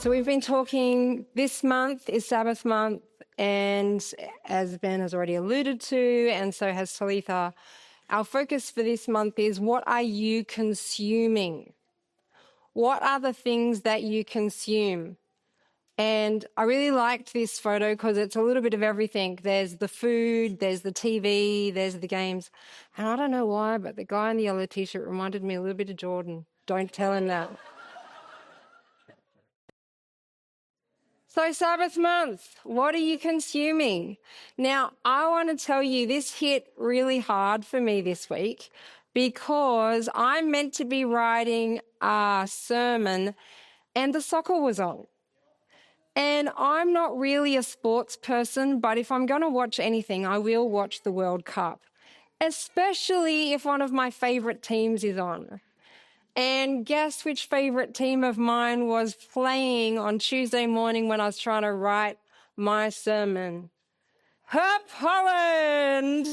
So we've been talking, this month is Sabbath month, and as Ben has already alluded to, and so has Talitha, our focus for this month is, what are you consuming? What are the things that you consume? And I really liked this photo because it's a little bit of everything. There's the food, there's the TV, there's the games. And I don't know why, but the guy in the yellow t-shirt reminded me a little bit of Jordan. Don't tell him that. So Sabbath month, what are you consuming? Now, I want to tell you, this hit really hard for me this week because I'm meant to be writing a sermon and the soccer was on. And I'm not really a sports person, but if I'm going to watch anything, I will watch the World Cup, especially if one of my favorite teams is on. And guess which favorite team of mine was playing on Tuesday morning when I was trying to write my sermon? Herp Holland!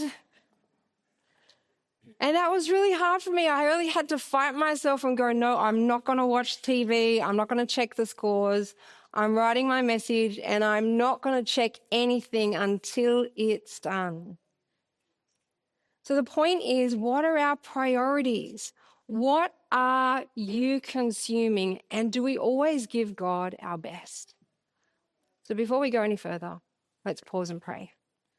And that was really hard for me. I really had to fight myself and go, no, I'm not going to watch TV. I'm not going to check the scores. I'm writing my message and I'm not going to check anything until it's done. So the point is, what are our priorities? What are you consuming? And do we always give God our best? So before we go any further, let's pause and pray.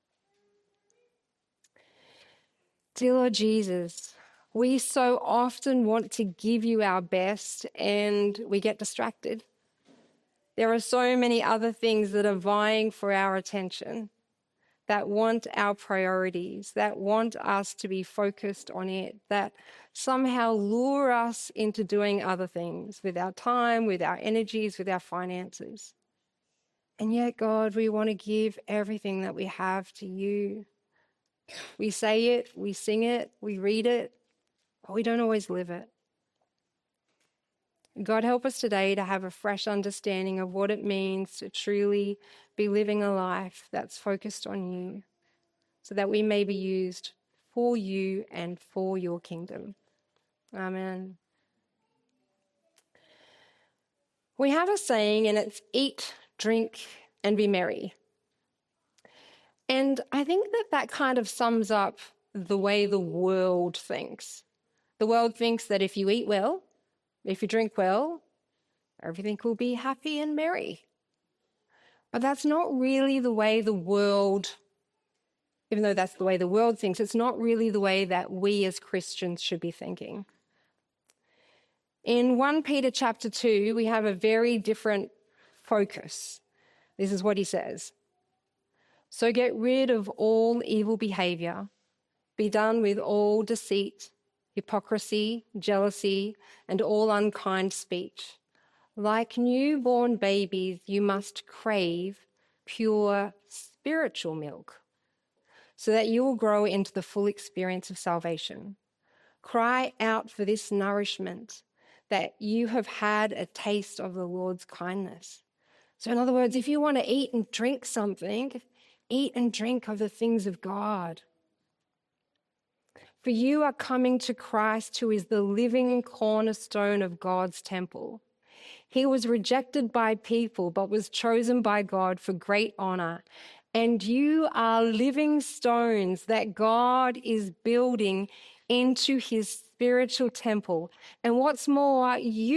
Dear Lord Jesus, we so often want to give you our best and we get distracted. There are so many other things that are vying for our attention, that want our priorities, that want us to be focused on it, that somehow lure us into doing other things with our time, with our energies, with our finances. And yet, God, we want to give everything that we have to you. We say it, we sing it, we read it, but we don't always live it. God, help us today to have a fresh understanding of what it means to truly be living a life that's focused on you, so that we may be used for you and for your kingdom. Amen. We have a saying, and it's eat, drink, and be merry. And I think that kind of sums up the way the world thinks. The world thinks that if you eat well, if you drink well, everything will be happy and merry. But that's not really the way the world, even though that's the way the world thinks, it's not really the way that we as Christians should be thinking. In 1 Peter chapter 2, we have a very different focus. This is what he says. So get rid of all evil behavior. Be done with all deceit, hypocrisy, jealousy, and all unkind speech. Like newborn babies, you must crave pure spiritual milk, so that you will grow into the full experience of salvation. Cry out for this nourishment, that you have had a taste of the Lord's kindness. So in other words, if you want to eat and drink something, eat and drink of the things of God. For you are coming to Christ, who is the living cornerstone of God's temple. He was rejected by people, but was chosen by God for great honor. And you are living stones that God is building into his spiritual temple. And what's more,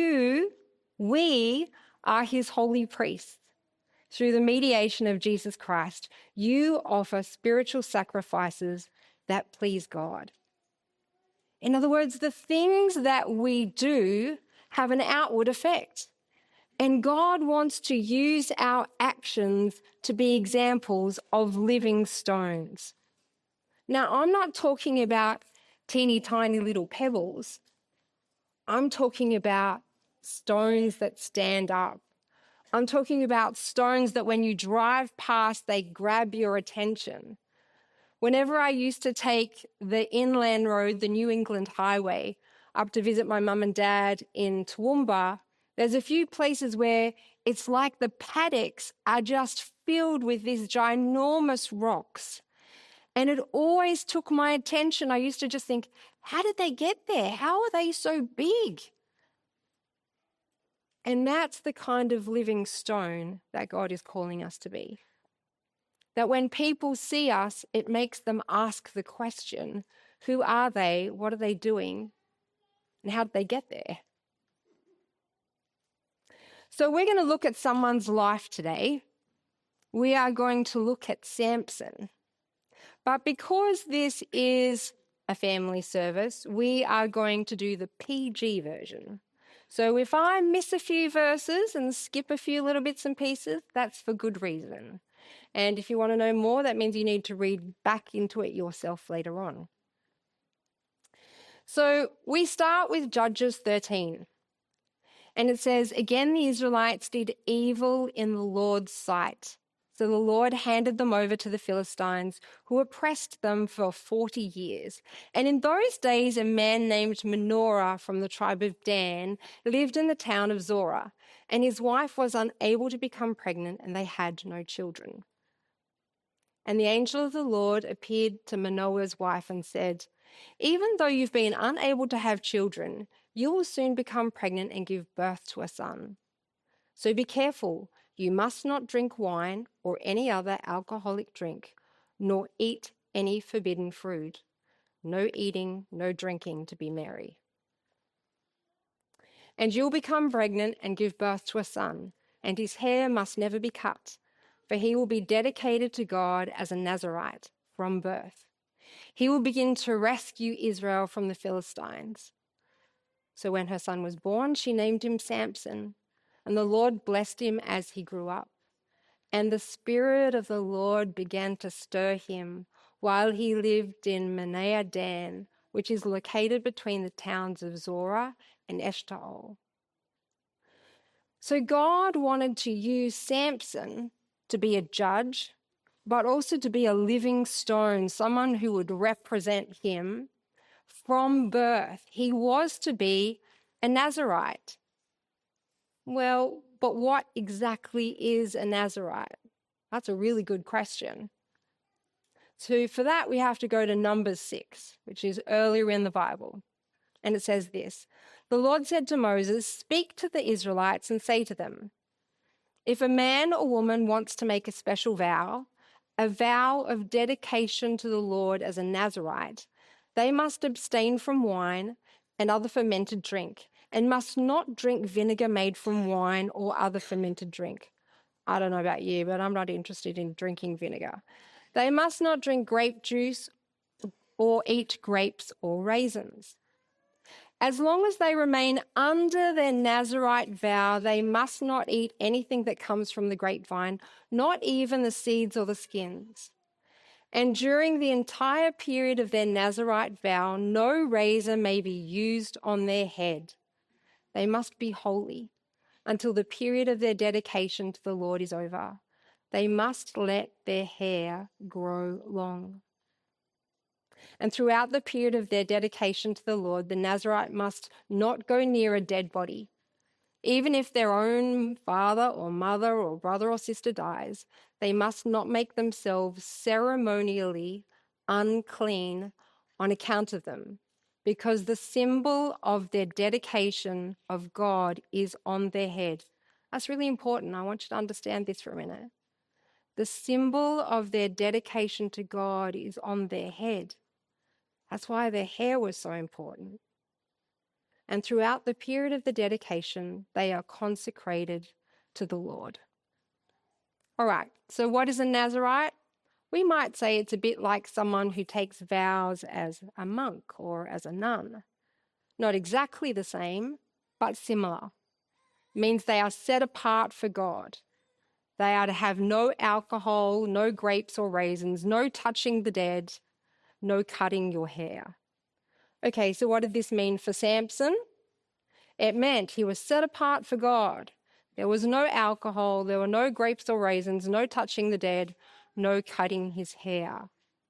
we are his holy priests. Through the mediation of Jesus Christ, you offer spiritual sacrifices that please God. In other words, the things that we do have an outward effect. And God wants to use our actions to be examples of living stones. Now, I'm not talking about teeny tiny little pebbles. I'm talking about stones that stand up. I'm talking about stones that when you drive past, they grab your attention. Whenever I used to take the inland road, the New England Highway, up to visit my mum and dad in Toowoomba, there's a few places where it's like the paddocks are just filled with these ginormous rocks. And it always took my attention. I used to just think, how did they get there? How are they so big? And that's the kind of living stone that God is calling us to be. That when people see us, it makes them ask the question, who are they? What are they doing? And how did they get there? So we're going to look at someone's life today. We are going to look at Samson. But because this is a family service, we are going to do the PG version. So if I miss a few verses and skip a few little bits and pieces, that's for good reason. And if you want to know more, that means you need to read back into it yourself later on. So we start with Judges 13. And it says, again, the Israelites did evil in the Lord's sight. So the Lord handed them over to the Philistines, who oppressed them for 40 years. And in those days, a man named Manoah from the tribe of Dan lived in the town of Zorah, and his wife was unable to become pregnant, and they had no children. And the angel of the Lord appeared to Manoah's wife and said, even though you've been unable to have children, you will soon become pregnant and give birth to a son. So be careful. You must not drink wine or any other alcoholic drink, nor eat any forbidden fruit. No eating, no drinking to be merry. And you'll become pregnant and give birth to a son, and his hair must never be cut, for he will be dedicated to God as a Nazirite from birth. He will begin to rescue Israel from the Philistines. So when her son was born, she named him Samson, and the Lord blessed him as he grew up. And the Spirit of the Lord began to stir him while he lived in Mahaneh Dan, which is located between the towns of Zorah and Eshtaol. So God wanted to use Samson to be a judge, but also to be a living stone, someone who would represent him from birth. He was to be a Nazirite. Well, but what exactly is a Nazirite? That's a really good question. So for that, we have to go to Numbers 6, which is earlier in the Bible. And it says this, the Lord said to Moses, speak to the Israelites and say to them, if a man or woman wants to make a special vow, a vow of dedication to the Lord as a Nazirite, they must abstain from wine and other fermented drink, and must not drink vinegar made from wine or other fermented drink. I don't know about you, but I'm not interested in drinking vinegar. They must not drink grape juice or eat grapes or raisins. As long as they remain under their Nazirite vow, they must not eat anything that comes from the grapevine, not even the seeds or the skins. And during the entire period of their Nazirite vow, no razor may be used on their head. They must be holy until the period of their dedication to the Lord is over. They must let their hair grow long. And throughout the period of their dedication to the Lord, the Nazirite must not go near a dead body. Even if their own father or mother or brother or sister dies, they must not make themselves ceremonially unclean on account of them, because the symbol of their dedication of God is on their head. That's really important. I want you to understand this for a minute. The symbol of their dedication to God is on their head. That's why their hair was so important. And throughout the period of the dedication, they are consecrated to the Lord. All right, so what is a Nazirite? We might say it's a bit like someone who takes vows as a monk or as a nun. Not exactly the same, but similar. It means they are set apart for God. They are to have no alcohol, no grapes or raisins, no touching the dead, no cutting your hair. Okay, so what did this mean for Samson? It meant he was set apart for God. There was no alcohol, there were no grapes or raisins, no touching the dead, no cutting his hair.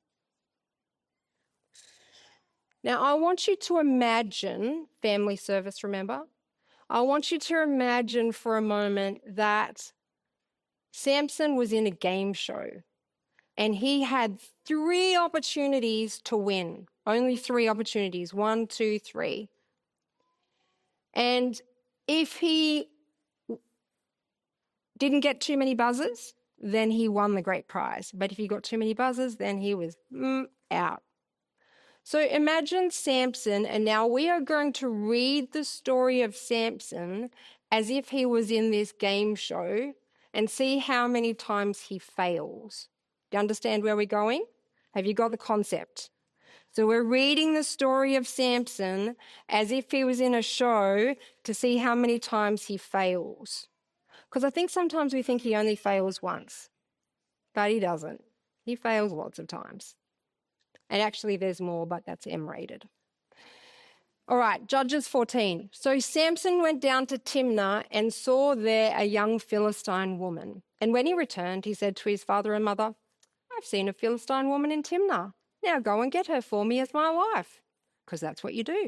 Now, I want you to imagine, family service, remember? I want you to imagine for a moment that Samson was in a game show and he had 3 opportunities to win. Only 3 opportunities, 1, 2, 3. And if he didn't get too many buzzers, then he won the great prize. But if he got too many buzzers, then he was out. So imagine Samson, and now we are going to read the story of Samson as if he was in this game show and see how many times he fails. Do you understand where we're going? Have you got the concept? So we're reading the story of Samson as if he was in a show to see how many times he fails. Because I think sometimes we think he only fails once, but he doesn't. He fails lots of times. And actually there's more, but that's M-rated. All right, Judges 14. So Samson went down to Timnah and saw there a young Philistine woman. And when he returned, he said to his father and mother, I've seen a Philistine woman in Timnah. Now go and get her for me as my wife, because that's what you do.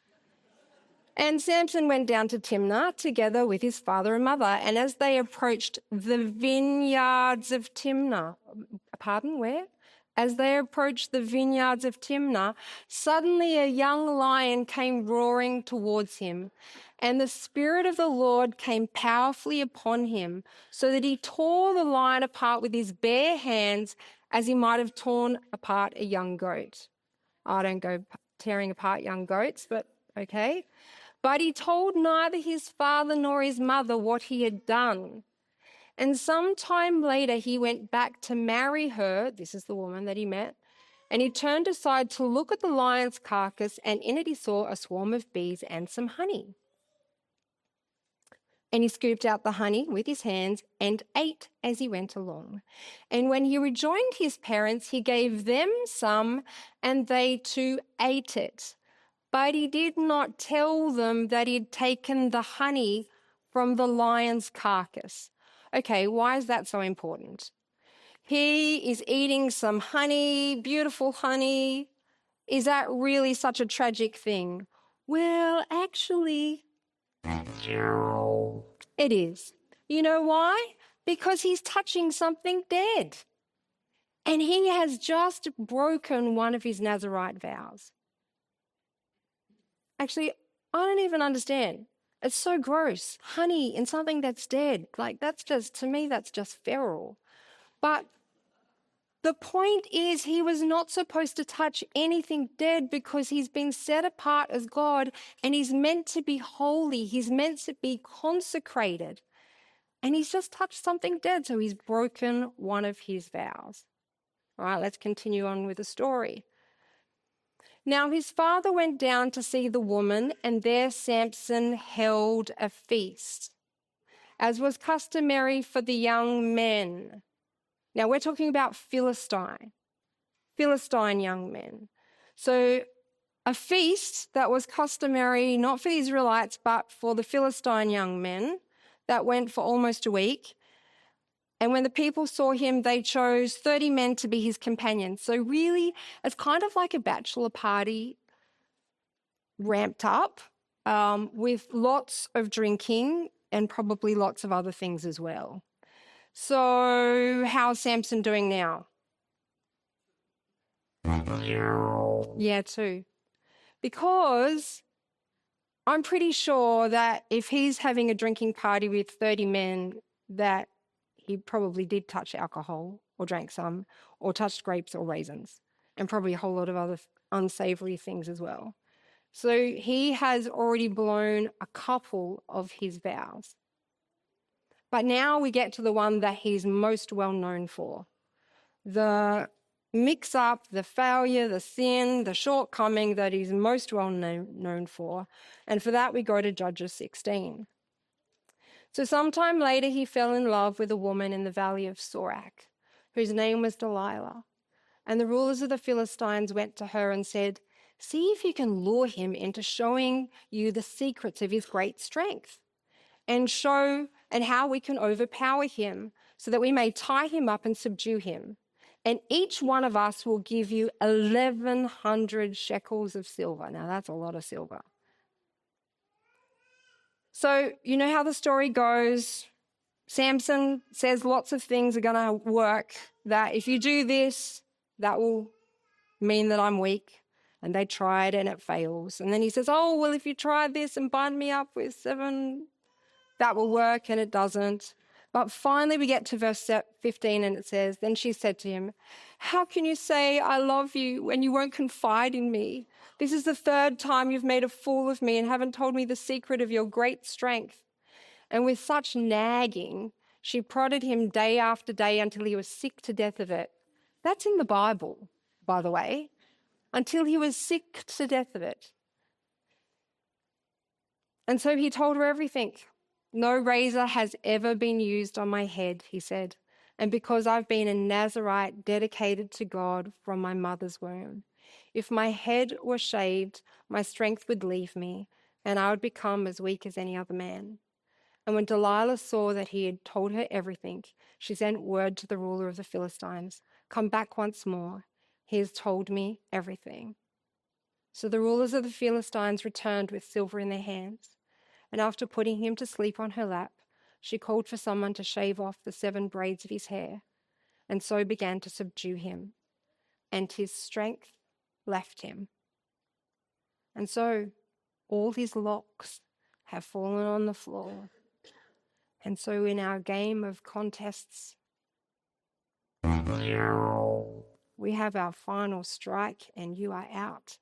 And Samson went down to Timnah together with his father and mother. And as they approached the vineyards of Timnah, where? As they approached the vineyards of Timnah, suddenly a young lion came roaring towards him. And the Spirit of the Lord came powerfully upon him, so that he tore the lion apart with his bare hands as he might have torn apart a young goat. I don't go tearing apart young goats, but okay. But he told neither his father nor his mother what he had done. And some time later, he went back to marry her. This is the woman that he met. And he turned aside to look at the lion's carcass, and in it he saw a swarm of bees and some honey. And he scooped out the honey with his hands and ate as he went along. And when he rejoined his parents, he gave them some, and they too ate it. But he did not tell them that he had taken the honey from the lion's carcass. Okay, why is that so important? He is eating some honey, beautiful honey. Is that really such a tragic thing? Well, actually, it is. You know why? Because he's touching something dead. And he has just broken one of his Nazirite vows. Actually, I don't even understand. It's so gross. Honey in something that's dead. To me, that's just feral. But the point is, he was not supposed to touch anything dead because he's been set apart as God and he's meant to be holy. He's meant to be consecrated. And he's just touched something dead, so he's broken one of his vows. All right, let's continue on with the story. Now his father went down to see the woman, and there Samson held a feast, as was customary for the young men. Now we're talking about Philistine young men. So a feast that was customary not for the Israelites but for the Philistine young men that went for almost a week. And when the people saw him, they chose 30 men to be his companions. So really, it's kind of like a bachelor party ramped up with lots of drinking and probably lots of other things as well. So how's Samson doing now? Yeah, too. Because I'm pretty sure that if he's having a drinking party with 30 men, that he probably did touch alcohol or drank some or touched grapes or raisins and probably a whole lot of other unsavory things as well. So he has already blown a couple of his vows. But now we get to the one that he's most well known for. The mix-up, the failure, the sin, the shortcoming that he's most well known for. And for that, we go to Judges 16. So sometime later, he fell in love with a woman in the valley of Sorek, whose name was Delilah. And the rulers of the Philistines went to her and said, "See if you can lure him into showing you the secrets of his great strength and how we can overpower him so that we may tie him up and subdue him. And each one of us will give you 1,100 shekels of silver." Now, that's a lot of silver. So you know how the story goes. Samson says lots of things are going to work, that if you do this, that will mean that I'm weak. And they try it and it fails. And then he says, oh, well, if you try this and bind me up with 7, that will work, and it doesn't. But finally we get to verse 15 and it says, "Then she said to him, 'How can you say I love you when you won't confide in me? This is the third time you've made a fool of me and haven't told me the secret of your great strength.' And with such nagging, she prodded him day after day until he was sick to death of it." That's in the Bible, by the way. Until he was sick to death of it. And so he told her everything. "No razor has ever been used on my head," he said, "and because I've been a Nazirite dedicated to God from my mother's womb. If my head were shaved, my strength would leave me, and I would become as weak as any other man." And when Delilah saw that he had told her everything, she sent word to the ruler of the Philistines, "Come back once more. He has told me everything." So the rulers of the Philistines returned with silver in their hands. And after putting him to sleep on her lap, she called for someone to shave off the 7 braids of his hair, and so began to subdue him. And his strength left him. And so all his locks have fallen on the floor. And so in our game of contests, we have our final strike and you are out.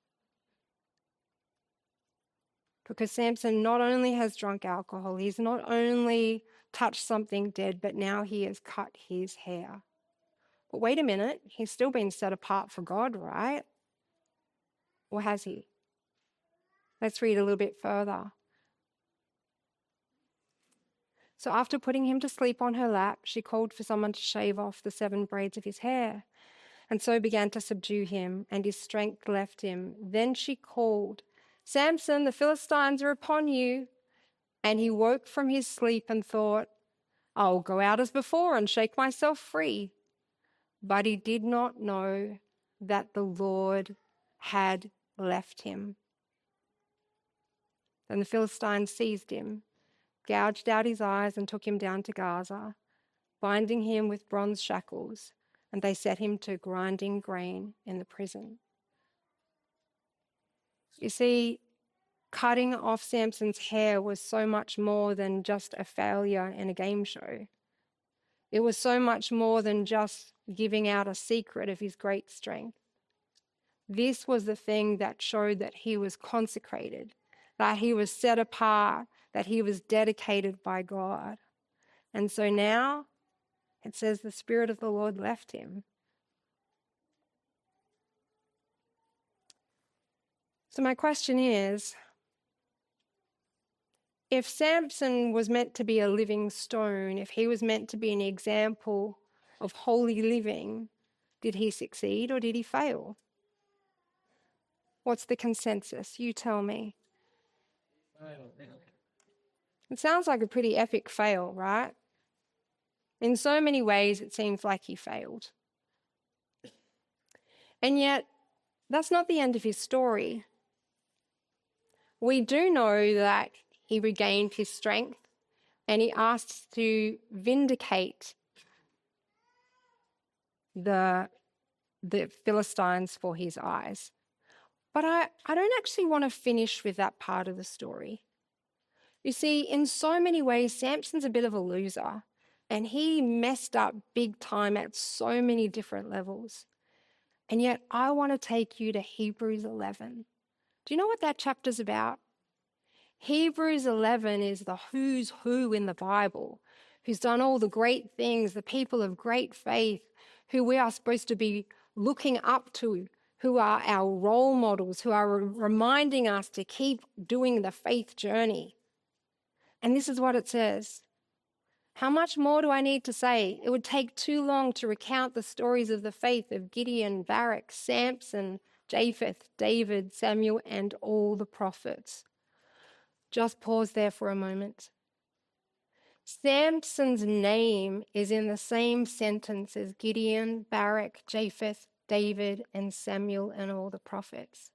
Because Samson not only has drunk alcohol, he's not only touched something dead, but now he has cut his hair. But wait a minute, he's still been set apart for God, right? Or has he? Let's read a little bit further. So after putting him to sleep on her lap, she called for someone to shave off the 7 braids of his hair, and so began to subdue him, and his strength left him. Then she called, "Samson, the Philistines are upon you." And he woke from his sleep and thought, "I'll go out as before and shake myself free." But he did not know that the Lord had left him. Then the Philistines seized him, gouged out his eyes, and took him down to Gaza, binding him with bronze shackles, and they set him to grinding grain in the prison. You see, cutting off Samson's hair was so much more than just a failure in a game show. It was so much more than just giving out a secret of his great strength. This was the thing that showed that he was consecrated, that he was set apart, that he was dedicated by God. And so now it says the Spirit of the Lord left him. So my question is, if Samson was meant to be a living stone, if he was meant to be an example of holy living, did he succeed or did he fail? What's the consensus? You tell me. It sounds like a pretty epic fail, right? In so many ways, it seems like he failed. And yet, that's not the end of his story. We do know that he regained his strength and he asked to vindicate the Philistines for his eyes. But I don't actually want to finish with that part of the story. You see, in so many ways, Samson's a bit of a loser, and he messed up big time at so many different levels. And yet I want to take you to Hebrews 11. Do you know what that chapter's about? Hebrews 11 is the who's who in the Bible, who's done all the great things, the people of great faith, who we are supposed to be looking up to, who are our role models, who are reminding us to keep doing the faith journey. And this is what it says. How much more do I need to say? It would take too long to recount the stories of the faith of Gideon, Barak, Samson, Japheth, David, Samuel, and all the prophets. Just pause there for a moment. Samson's name is in the same sentence as Gideon, Barak, Japheth, David, and Samuel, and all the prophets.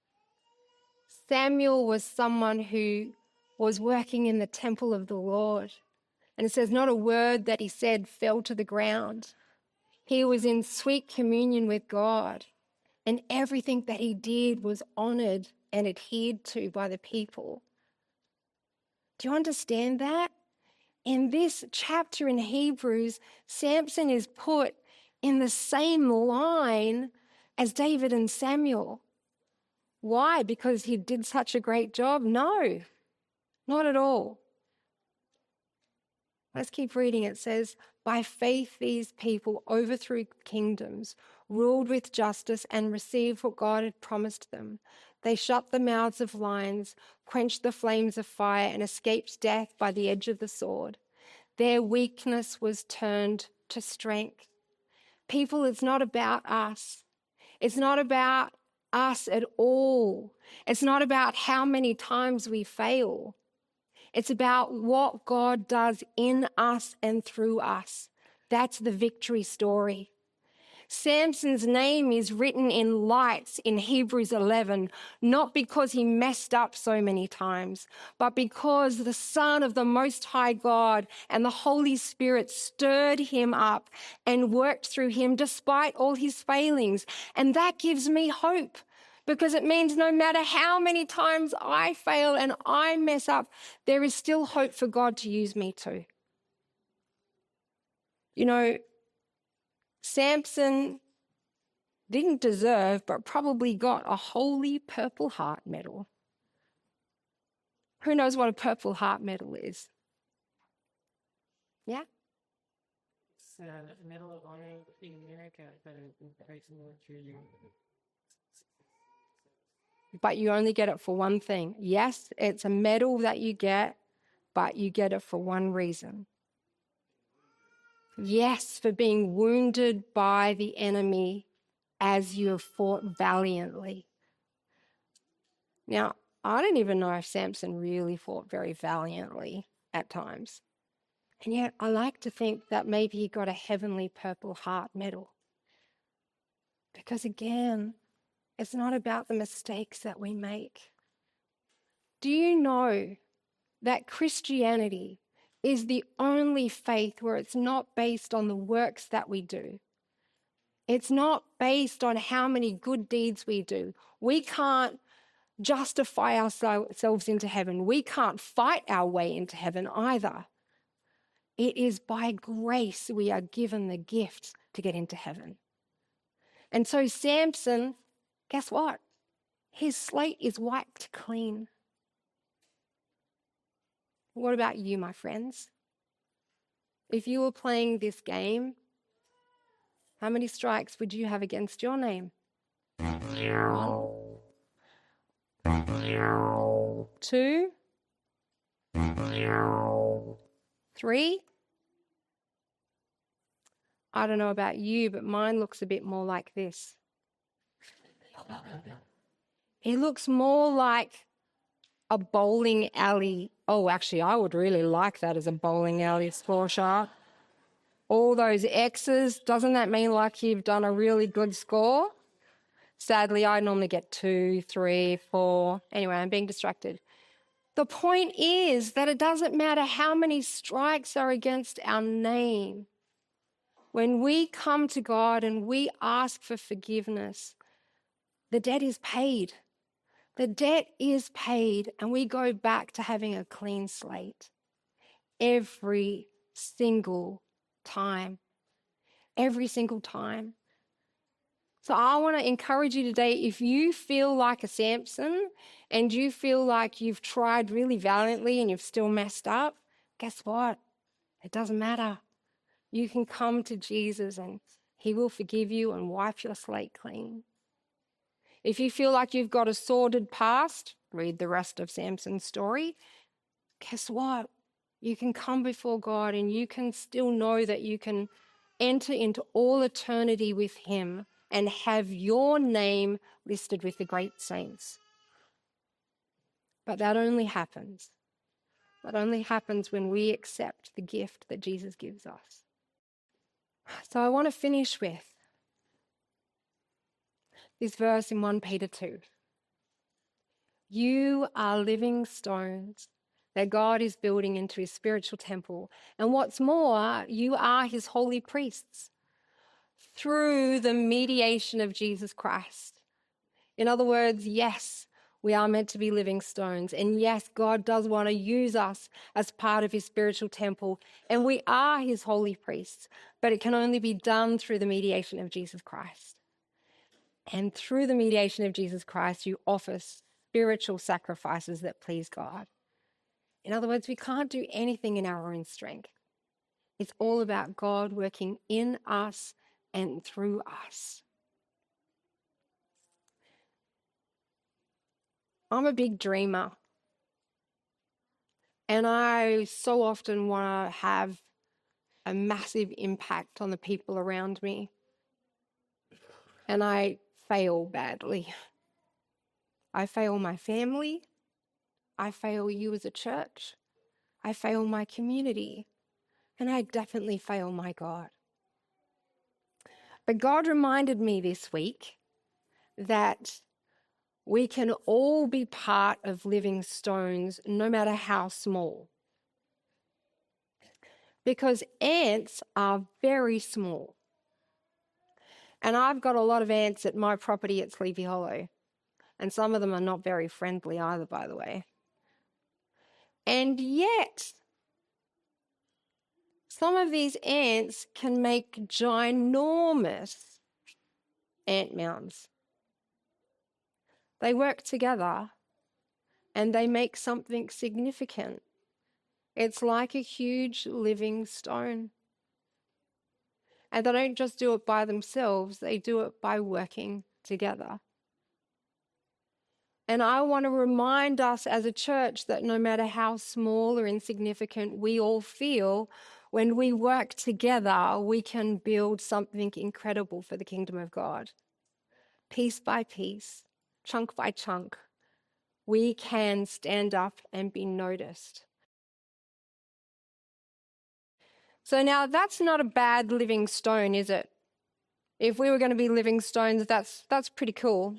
Samuel was someone who was working in the temple of the Lord. And it says not a word that he said fell to the ground. He was in sweet communion with God, and everything that he did was honored and adhered to by the people. Do you understand that? in this chapter in Hebrews, Samson is put in the same line as David and Samuel. Why? Because he did such a great job? No, not at all. Let's keep reading. It says, by faith these people overthrew kingdoms, ruled with justice, and received what God had promised them. They shut the mouths of lions, quenched the flames of fire, and escaped death by the edge of the sword. Their weakness was turned to strength. People, it's not about us. It's not about us at all. It's not about how many times we fail. It's about what God does in us and through us. That's the victory story. Samson's name is written in lights in Hebrews 11, not because he messed up so many times, but because the Son of the Most High God and the Holy Spirit stirred him up and worked through him despite all his failings. And that gives me hope, because it means no matter how many times I fail and I mess up, there is still hope for God to use me too. You know, Samson didn't deserve, but probably got a Holy Purple Heart medal. Who knows what a Purple Heart medal is? Yeah? It's a Medal of Honor in America, but it's But you only get it for one thing. Yes, it's a medal that you get, but you get it for one reason. Yes, for being wounded by the enemy as you have fought valiantly. Now, I don't even know if Samson really fought very valiantly at times. And yet I like to think that maybe he got a heavenly Purple Heart medal. Because again, it's not about the mistakes that we make. Do you know that Christianity is the only faith where it's not based on the works that we do? It's not based on how many good deeds we do. We can't justify ourselves into heaven. We can't fight our way into heaven either. It is by grace we are given the gift to get into heaven. And so Samson, guess what? His slate is wiped clean. What about you, my friends? If you were playing this game, how many strikes would you have against your name? 1, 2, 3. I don't know about you, but mine looks a bit more like this. It looks more like a bowling alley. Oh, actually, I would really like that as a bowling alley score chart. All those X's, doesn't that mean like you've done a really good score? Sadly, I normally get 2, 3, 4. Anyway, I'm being distracted. The point is that it doesn't matter how many strikes are against our name. When we come to God and we ask for forgiveness, the debt is paid. The debt is paid, and we go back to having a clean slate every single time. Every single time. So I want to encourage you today, if you feel like a Samson and you feel like you've tried really valiantly and you've still messed up, guess what? It doesn't matter. You can come to Jesus and he will forgive you and wipe your slate clean. If you feel like you've got a sordid past, read the rest of Samson's story. Guess what? You can come before God and you can still know that you can enter into all eternity with him and have your name listed with the great saints. But that only happens when we accept the gift that Jesus gives us. So I want to finish with this verse in 1 Peter 2. You are living stones that God is building into his spiritual temple. And what's more, you are his holy priests through the mediation of Jesus Christ. In other words, yes, We are meant to be living stones. And yes, God does want to use us as part of his spiritual temple, and we are his holy priests, but it can only be done through the mediation of Jesus Christ. And through the mediation of Jesus Christ, you offer spiritual sacrifices that please God. In other words, we can't do anything in our own strength. It's all about God working in us and through us. I'm a big dreamer. And I so often want to have a massive impact on the people around me. And I fail badly. I fail my family. I fail you as a church. I fail my community. And I definitely fail my God. But God reminded me this week that we can all be part of living stones, no matter how small. Because ants are very small. And I've got a lot of ants at my property at Sleepy Hollow. And some of them are not very friendly either, by the way. And yet, some of these ants can make ginormous ant mounds. They work together and they make something significant. It's like a huge living stone. And they don't just do it by themselves, they do it by working together. And I want to remind us as a church that no matter how small or insignificant we all feel, when we work together, we can build something incredible for the kingdom of God. Piece by piece, chunk by chunk, we can stand up and be noticed. So now that's not a bad living stone, is it? If we were going to be living stones, that's pretty cool.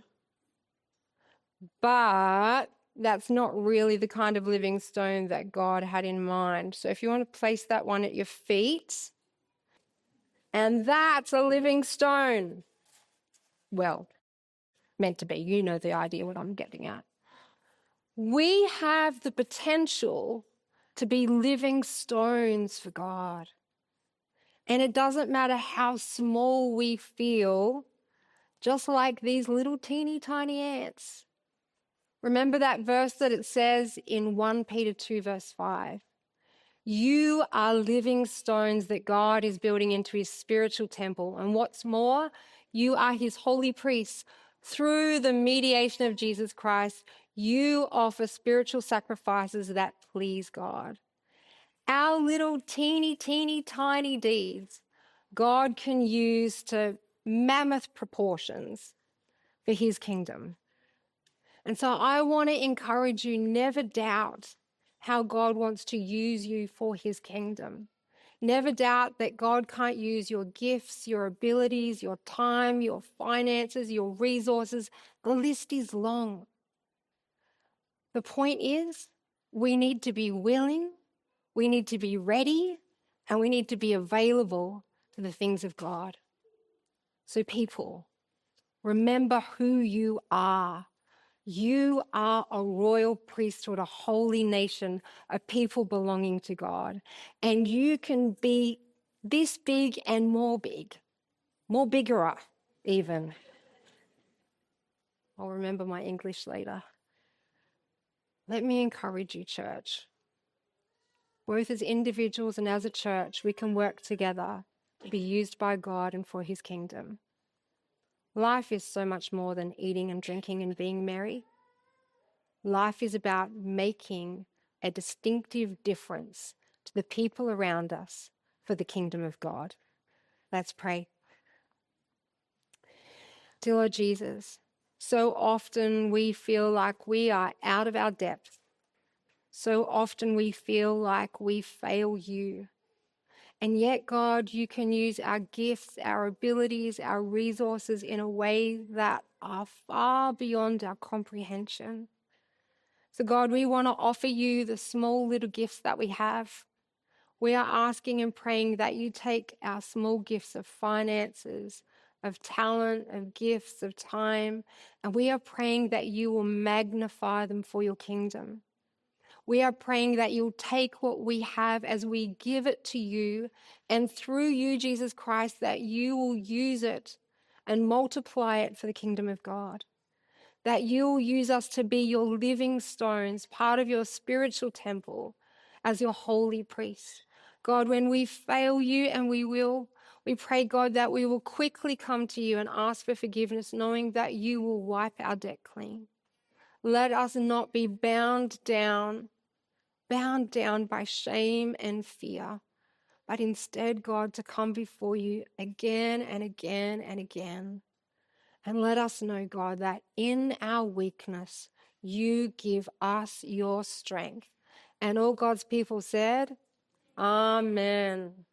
But that's not really the kind of living stone that God had in mind. So if you want to place that one at your feet, and that's a living stone. Well, meant to be. You know the idea what I'm getting at. We have the potential to be living stones for God. And it doesn't matter how small we feel, just like these little teeny tiny ants. Remember that verse that it says in 1 Peter 2 verse 5. You are living stones that God is building into his spiritual temple. And what's more, you are his holy priests. Through the mediation of Jesus Christ, you offer spiritual sacrifices that please God. Our little teeny tiny deeds, God can use to mammoth proportions for his kingdom. And so I want to encourage you, never doubt how God wants to use you for his kingdom. Never doubt that God can't use your gifts, your abilities, your time, your finances, your resources. The list is long. The point is, we need to be willing, we need to be ready, and we need to be available to the things of God. So people, remember who you are. You are a royal priesthood, a holy nation, a people belonging to God. And you can be this big and more bigger even. I'll remember my English later. Let me encourage you, church. Both as individuals and as a church, we can work together to be used by God and for his kingdom. Life is so much more than eating and drinking and being merry. Life is about making a distinctive difference to the people around us for the kingdom of God. Let's pray. Dear Lord Jesus, so often we feel like we are out of our depth. So often we feel like we fail you. And yet, God, you can use our gifts, our abilities, our resources in a way that are far beyond our comprehension. So God, we want to offer you the small little gifts that we have. We are asking and praying that you take our small gifts of finances, of talent, of gifts, of time. And we are praying that you will magnify them for your kingdom. We are praying that you'll take what we have as we give it to you, and through you, Jesus Christ, that you will use it and multiply it for the kingdom of God. That you'll use us to be your living stones, part of your spiritual temple, as your holy priests. God, when we fail you, and we will, we pray, God, that we will quickly come to you and ask for forgiveness, knowing that you will wipe our debt clean. Let us not be bound down by shame and fear, but instead, God, to come before you again and again and again. And let us know, God, that in our weakness, you give us your strength. And all God's people said, Amen.